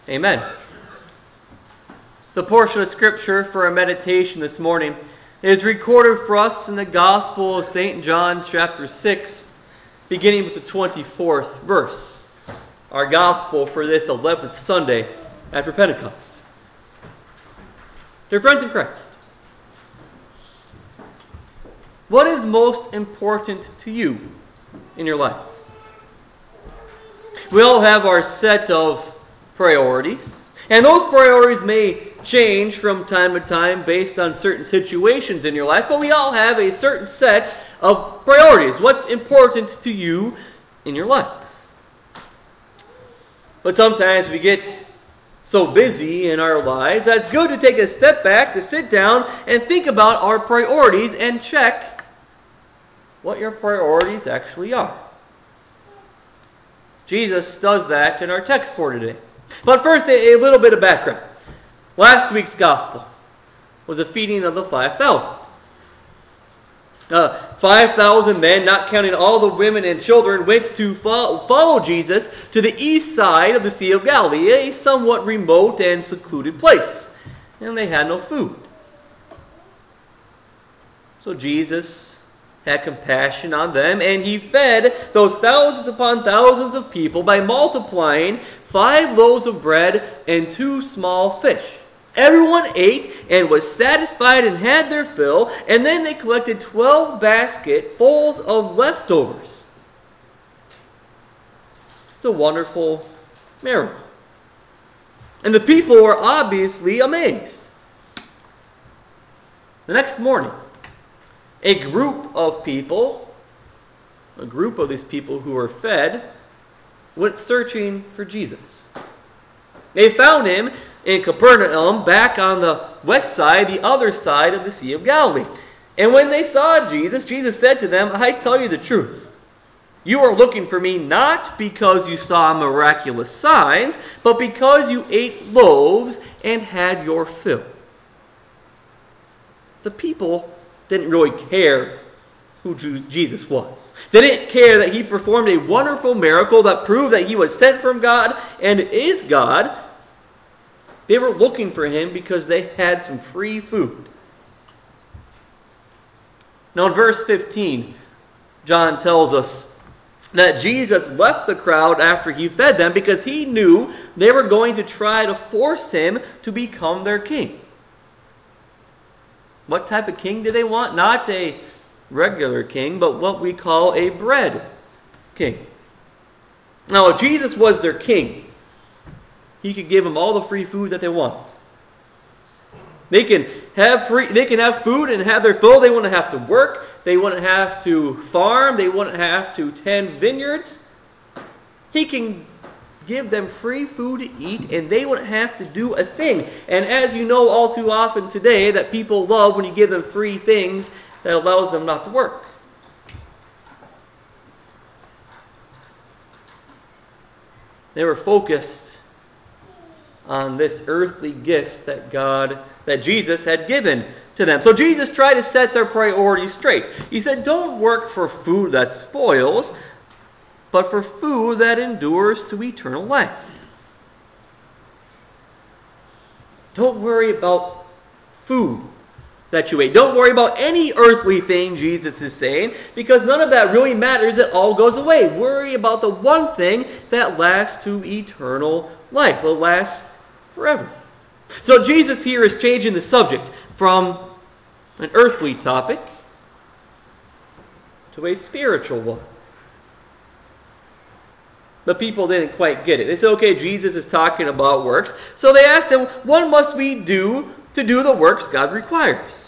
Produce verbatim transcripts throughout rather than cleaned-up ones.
Amen. The portion of Scripture for our meditation this morning is recorded for us in the Gospel of Saint John chapter six, beginning with the twenty-fourth verse. Our Gospel for this eleventh Sunday after Pentecost. Dear friends in Christ, what is most important to you in your life? We all have our set of priorities, and those priorities may change from time to time based on certain situations in your life, but we all have a certain set of priorities. What's important to you in your life? But sometimes we get so busy in our lives that it's good to take a step back, to sit down and think about our priorities and check what your priorities actually are. Jesus does that in our text for today. But first, a, a little bit of background. Last week's gospel was a feeding of the five thousand. Uh, five thousand men, not counting all the women and children, went to follow, follow Jesus to the east side of the Sea of Galilee, a somewhat remote and secluded place. And they had no food. So Jesus had compassion on them, and he fed those thousands upon thousands of people by multiplying five loaves of bread and two small fish. Everyone ate and was satisfied and had their fill, and then they collected twelve basketfuls of leftovers. It's a wonderful miracle. And the people were obviously amazed. The next morning, a group of people, a group of these people who were fed, went searching for Jesus. They found him in Capernaum, back on the west side, the other side of the Sea of Galilee. And when they saw Jesus, Jesus said to them, "I tell you the truth. You are looking for me not because you saw miraculous signs, but because you ate loaves and had your fill." The people didn't really care who Jesus was. They didn't care that he performed a wonderful miracle that proved that he was sent from God and is God. They were looking for him because they had some free food. Now in verse fifteen, John tells us that Jesus left the crowd after he fed them because he knew they were going to try to force him to become their king. What type of king do they want? Not a regular king, but what we call a bread king. Now, if Jesus was their king, he could give them all the free food that they want. They can have free. They can have food and have their fill. They wouldn't have to work. They wouldn't have to farm. They wouldn't have to tend vineyards. He can give them free food to eat, and they wouldn't have to do a thing. And as you know all too often today, that people love when you give them free things that allows them not to work. They were focused on this earthly gift that God, that Jesus had given to them. So Jesus tried to set their priorities straight. He said, don't work for food that spoils, but for food that endures to eternal life. Don't worry about food that you ate. Don't worry about any earthly thing, Jesus is saying, because none of that really matters. It all goes away. Worry about the one thing that lasts to eternal life, that lasts forever. So Jesus here is changing the subject from an earthly topic to a spiritual one. The people didn't quite get it. They said, okay, Jesus is talking about works. So they asked him, what must we do to do the works God requires?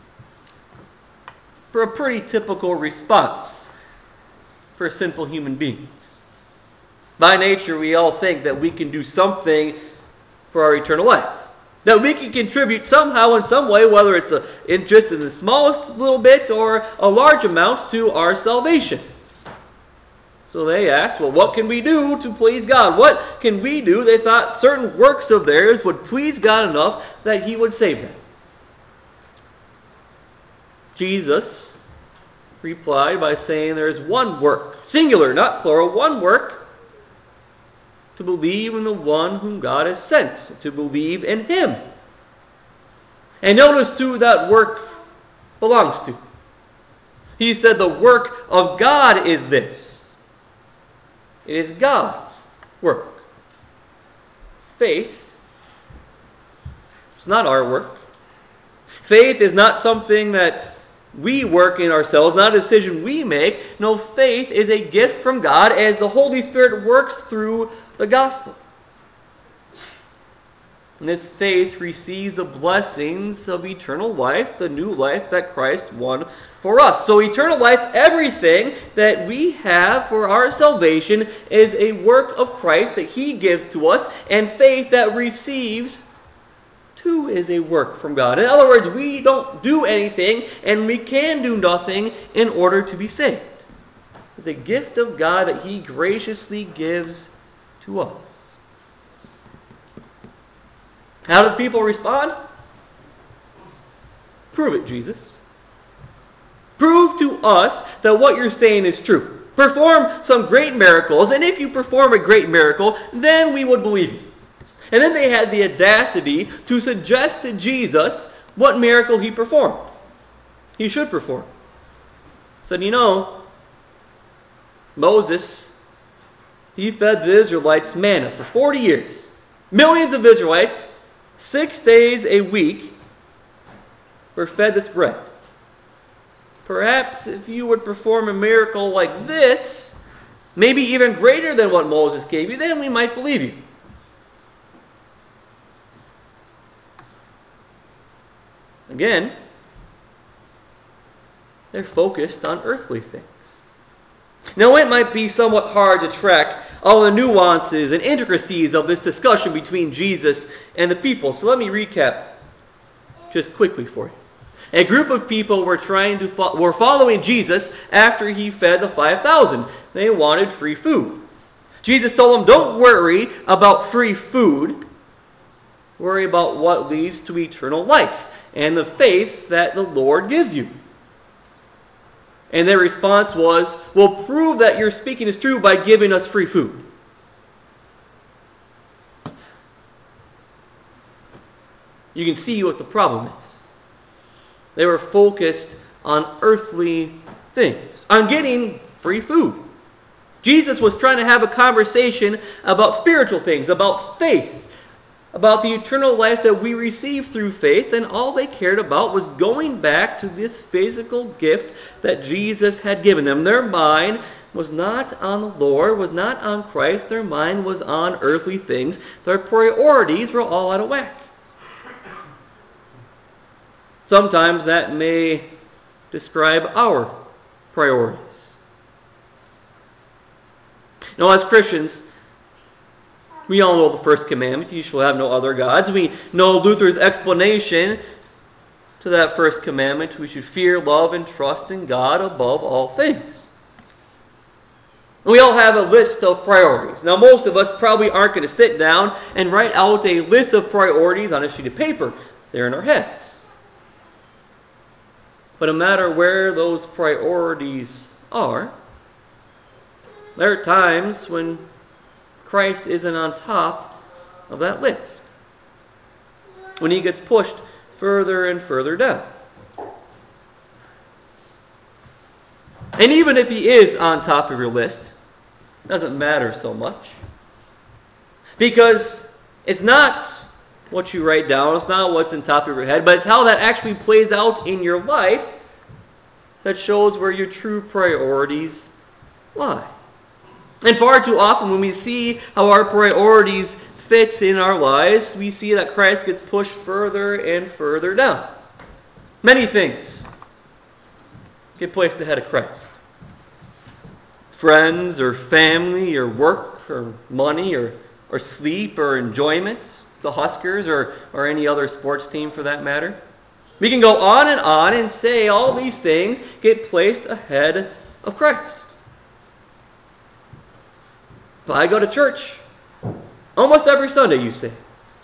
For a pretty typical response for sinful human beings. By nature, we all think that we can do something for our eternal life. That we can contribute somehow in some way, whether it's a, in just in the smallest little bit or a large amount to our salvation. So they asked, well, what can we do to please God? What can we do? They thought certain works of theirs would please God enough that he would save them. Jesus replied by saying there is one work, singular, not plural, one work to believe in the one whom God has sent, to believe in him. And notice who that work belongs to. He said the work of God is this. It is God's work. Faith is not our work. Faith is not something that we work in ourselves, not a decision we make. No, faith is a gift from God as the Holy Spirit works through the gospel. And this faith receives the blessings of eternal life, the new life that Christ won for us. So eternal life, everything that we have for our salvation, is a work of Christ that he gives to us, and faith that receives too is a work from God. In other words, we don't do anything, and we can do nothing in order to be saved. It's a gift of God that he graciously gives to us. How do people respond? Prove it, Jesus. Prove to us that what you're saying is true. Perform some great miracles, and if you perform a great miracle, then we would believe you. And then they had the audacity to suggest to Jesus what miracle he performed. He should perform. Said, you know, Moses, he fed the Israelites manna for forty years. Millions of Israelites, six days a week, were fed this bread. Perhaps if you would perform a miracle like this, maybe even greater than what Moses gave you, then we might believe you. Again, they're focused on earthly things. Now, it might be somewhat hard to track all the nuances and intricacies of this discussion between Jesus and the people. So let me recap just quickly for you. A group of people were trying to fo- were following Jesus after he fed the five thousand. They wanted free food. Jesus told them, don't worry about free food. Worry about what leads to eternal life and the faith that the Lord gives you. And their response was, well, prove that you're speaking is true by giving us free food. You can see what the problem is. They were focused on earthly things, on getting free food. Jesus was trying to have a conversation about spiritual things, about faith, about the eternal life that we receive through faith, and all they cared about was going back to this physical gift that Jesus had given them. Their mind was not on the Lord, was not on Christ. Their mind was on earthly things. Their priorities were all out of whack. Sometimes that may describe our priorities. Now, as Christians, we all know the first commandment, you shall have no other gods. We know Luther's explanation to that first commandment. We should fear, love, and trust in God above all things. We all have a list of priorities. Now, most of us probably aren't going to sit down and write out a list of priorities on a sheet of paper. They're in our heads. But no matter where those priorities are, there are times when Christ isn't on top of that list, when he gets pushed further and further down. And even if he is on top of your list, it doesn't matter so much. Because it's not what you write down, it's not what's on top of your head, but it's how that actually plays out in your life that shows where your true priorities lie. And far too often when we see how our priorities fit in our lives, we see that Christ gets pushed further and further down. Many things get placed ahead of Christ. Friends or family or work or money or, or sleep or enjoyment, the Huskers or, or any other sports team for that matter. We can go on and on and say all these things get placed ahead of Christ. But I go to church almost every Sunday, you say.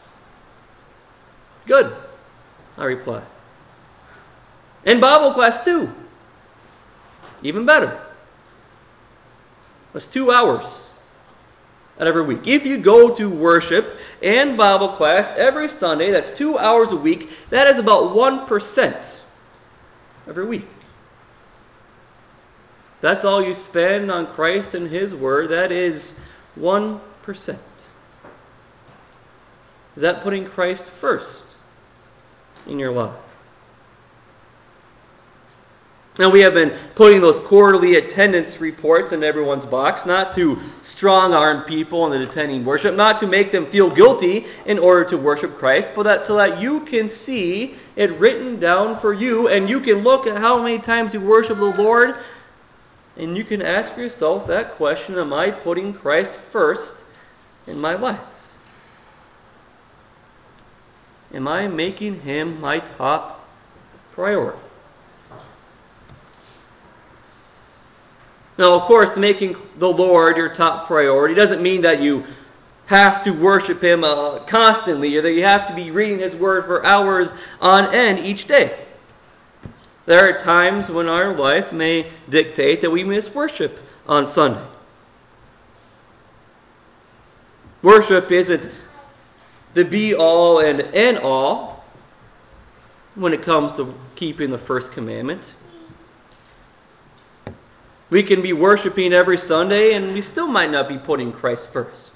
Good, I reply. And Bible class too. Even better. It's two hours out of every week. If you go to worship and Bible class every Sunday, that's two hours a week, that is about one percent every week. That's all you spend on Christ and His Word. That is one percent. Is that putting Christ first in your life? Now, we have been putting those quarterly attendance reports in everyone's box, not to strong-arm people in attending worship, not to make them feel guilty in order to worship Christ, but that so that you can see it written down for you, and you can look at how many times you worship the Lord, and you can ask yourself that question, am I putting Christ first in my life? Am I making Him my top priority? Now, of course, making the Lord your top priority doesn't mean that you have to worship Him uh, constantly, or that you have to be reading His Word for hours on end each day. There are times when our life may dictate that we miss worship on Sunday. Worship isn't the be-all and end-all when it comes to keeping the first commandment. We can be worshiping every Sunday and we still might not be putting Christ first.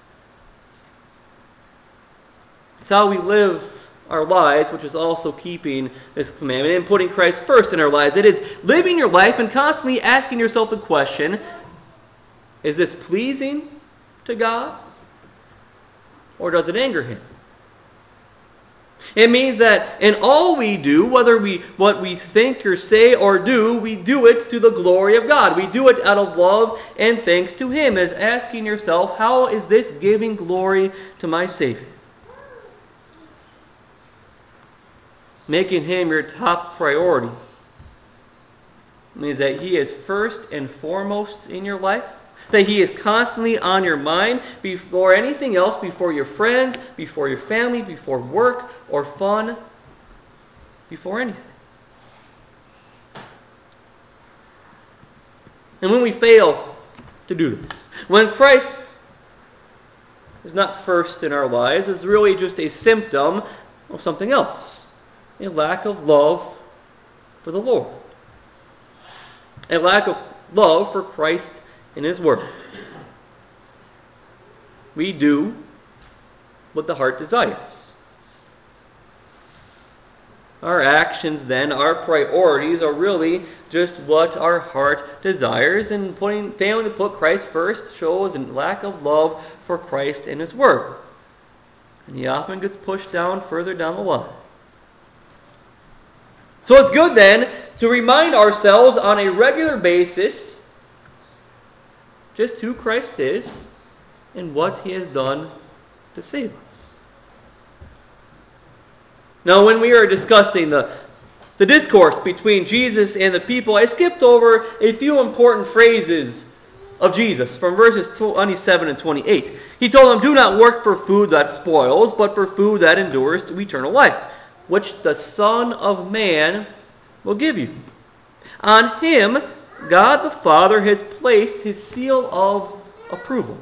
It's how we live our lives, which is also keeping this commandment and putting Christ first in our lives. It is living your life and constantly asking yourself the question, is this pleasing to God? Or does it anger Him? It means that in all we do, whether we what we think or say or do, we do it to the glory of God. We do it out of love and thanks to Him, as asking yourself, how is this giving glory to my Savior? Making Him your top priority means that He is first and foremost in your life, that He is constantly on your mind before anything else, before your friends, before your family, before work or fun, before anything. And when we fail to do this, when Christ is not first in our lives, it's really just a symptom of something else. A lack of love for the Lord. A lack of love for Christ and His Word. We do what the heart desires. Our actions then, our priorities are really just what our heart desires, and putting, failing to put Christ first shows a lack of love for Christ and His Word. And He often gets pushed down further down the line. So it's good then to remind ourselves on a regular basis just who Christ is and what He has done to save us. Now, when we are discussing the, the discourse between Jesus and the people, I skipped over a few important phrases of Jesus from verses twenty-seven and twenty-eight. He told them, do not work for food that spoils, but for food that endures to eternal life, which the Son of Man will give you. On Him, God the Father has placed His seal of approval.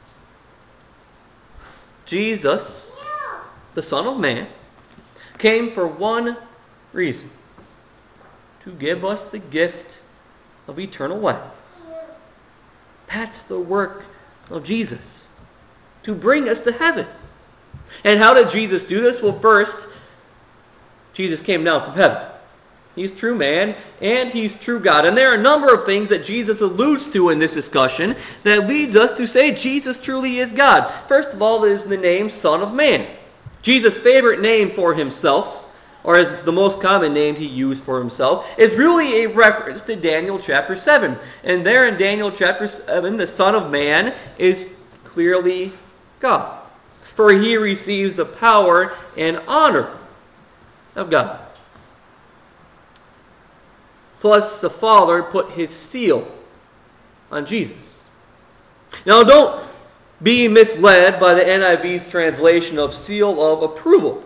Jesus, the Son of Man, came for one reason: to give us the gift of eternal life. That's the work of Jesus, to bring us to heaven. And how did Jesus do this? Well, first, Jesus came down from heaven. He's true man, and He's true God. And there are a number of things that Jesus alludes to in this discussion that leads us to say Jesus truly is God. First of all is the name Son of Man. Jesus' favorite name for Himself, or as the most common name He used for Himself, is really a reference to Daniel chapter seven. And there in Daniel chapter seven, the Son of Man is clearly God. For He receives the power and honor of God. Plus, the Father put His seal on Jesus. Now, don't be misled by the N I V's translation of seal of approval.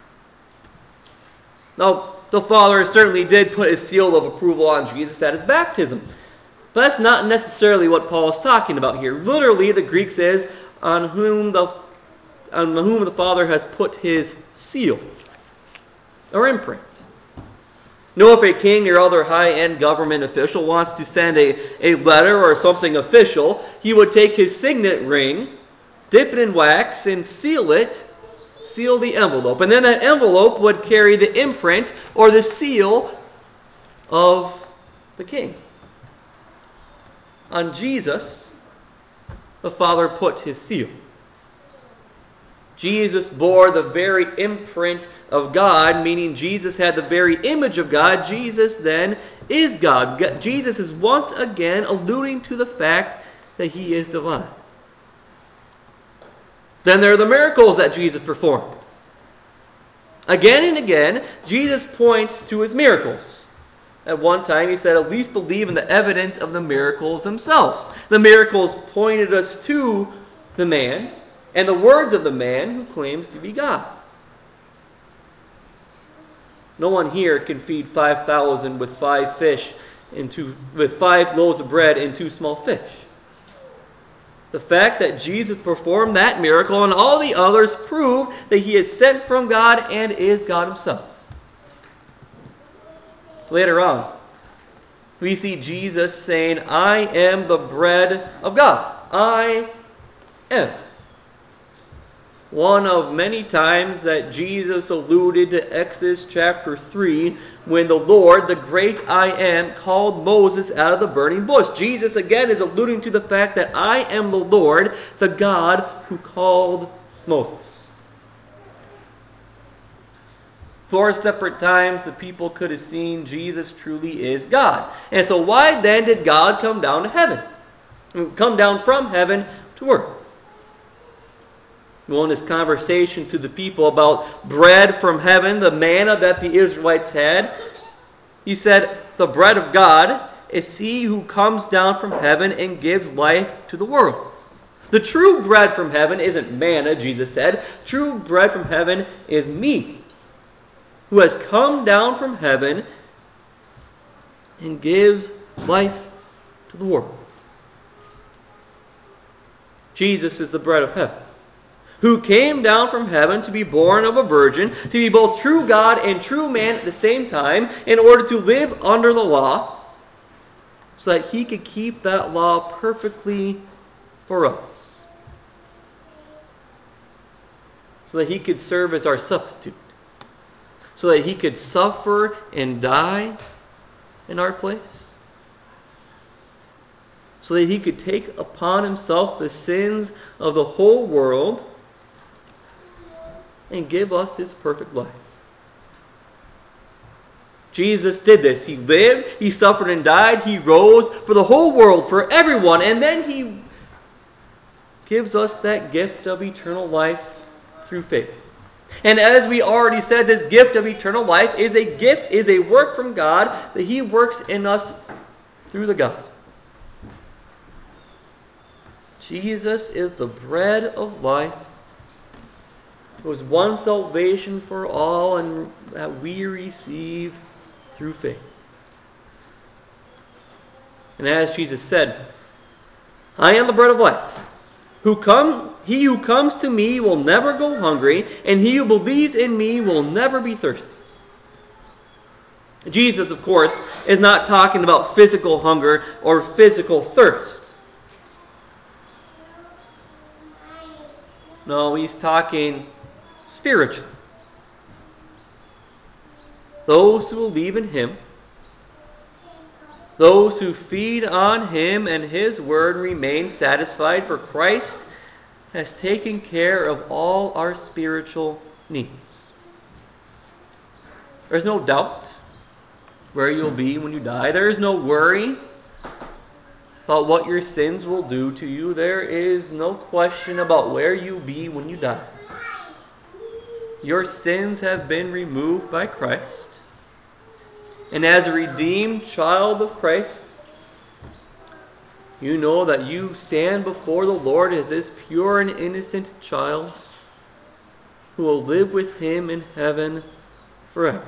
Now, the Father certainly did put His seal of approval on Jesus at His baptism. But that's not necessarily what Paul is talking about here. Literally, the Greek says, on whom the on whom the Father has put his seal or imprint. Know if a king or other high-end government official wants to send a, a letter or something official, he would take his signet ring, dip it in wax, and seal it, seal the envelope. And then that envelope would carry the imprint or the seal of the king. On Jesus, the Father put his seal. Jesus bore the very imprint of God, meaning Jesus had the very image of God. Jesus then is God. Jesus is once again alluding to the fact that he is divine. Then there are the miracles that Jesus performed. Again and again, Jesus points to his miracles. At one time he said, at least believe in the evidence of the miracles themselves. The miracles pointed us to the man and the words of the man who claims to be God. No one here can feed five thousand with five fish and two, with five loaves of bread and two small fish. The fact that Jesus performed that miracle and all the others prove that he is sent from God and is God himself. Later on, we see Jesus saying, I am the bread of God. I am. One of many times that Jesus alluded to Exodus chapter three when the Lord, the great I am, called Moses out of the burning bush. Jesus again is alluding to the fact that I am the Lord, the God who called Moses. Four separate times the people could have seen Jesus truly is God. And so why then did God come down to heaven? Come down from heaven to earth? Well, in his conversation to the people about bread from heaven, the manna that the Israelites had, he said, the bread of God is he who comes down from heaven and gives life to the world. The true bread from heaven isn't manna, Jesus said. True bread from heaven is me, who has come down from heaven and gives life to the world. Jesus is the bread of heaven, who came down from heaven to be born of a virgin, to be both true God and true man at the same time, in order to live under the law, so that he could keep that law perfectly for us, so that he could serve as our substitute, so that he could suffer and die in our place, so that he could take upon himself the sins of the whole world and give us his perfect life. Jesus did this. He lived, he suffered and died, he rose for the whole world, for everyone, and then he gives us that gift of eternal life through faith. And as we already said, this gift of eternal life is a gift, is a work from God that he works in us through the gospel. Jesus is the bread of life. It was one salvation for all, and that we receive through faith. And as Jesus said, I am the bread of life. Who come, he who comes to me will never go hungry, and he who believes in me will never be thirsty. Jesus, of course, is not talking about physical hunger or physical thirst. No, he's talking spiritual. Those who believe in him, those who feed on him and his word remain satisfied, for Christ has taken care of all our spiritual needs. There's no doubt where you'll be when you die. There is no worry about what your sins will do to you. There is no question about where you'll be when you die. Your sins have been removed by Christ. And as a redeemed child of Christ, you know that you stand before the Lord as his pure and innocent child who will live with him in heaven forever.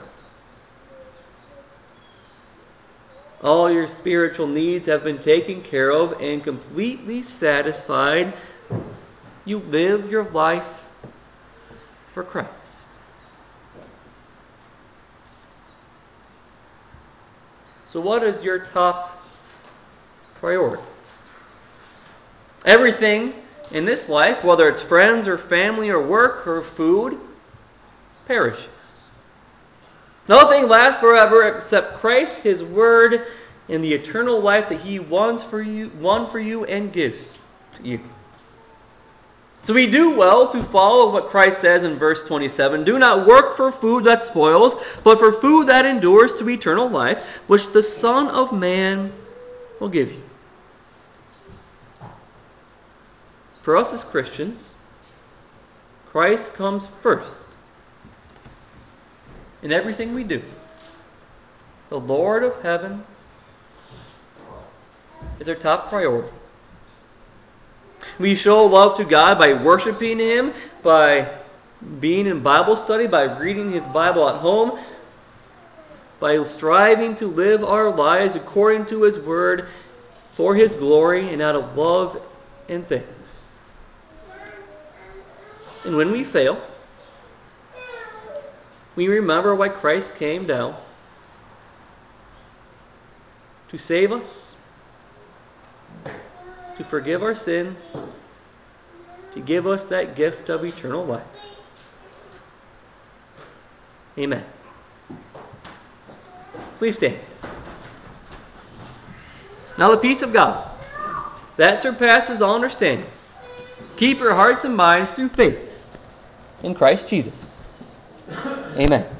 All your spiritual needs have been taken care of and completely satisfied you live your life for Christ. So what is your top priority? Everything in this life, whether it's friends or family or work or food, perishes. Nothing lasts forever except Christ, His Word, and the eternal life that He won for you, won for you and gives to you. So we do well to follow what Christ says in verse twenty-seven. Do not work for food that spoils, but for food that endures to eternal life, which the Son of Man will give you. For us as Christians, Christ comes first in everything we do. The Lord of heaven is our top priority. We show love to God by worshiping Him, by being in Bible study, by reading His Bible at home, by striving to live our lives according to His Word for His glory and out of love and thanks. And when we fail, we remember why Christ came down to save us, to forgive our sins, to give us that gift of eternal life. Amen. Please stand. Now the peace of God, that surpasses all understanding, keep your hearts and minds through faith in Christ Jesus. Amen.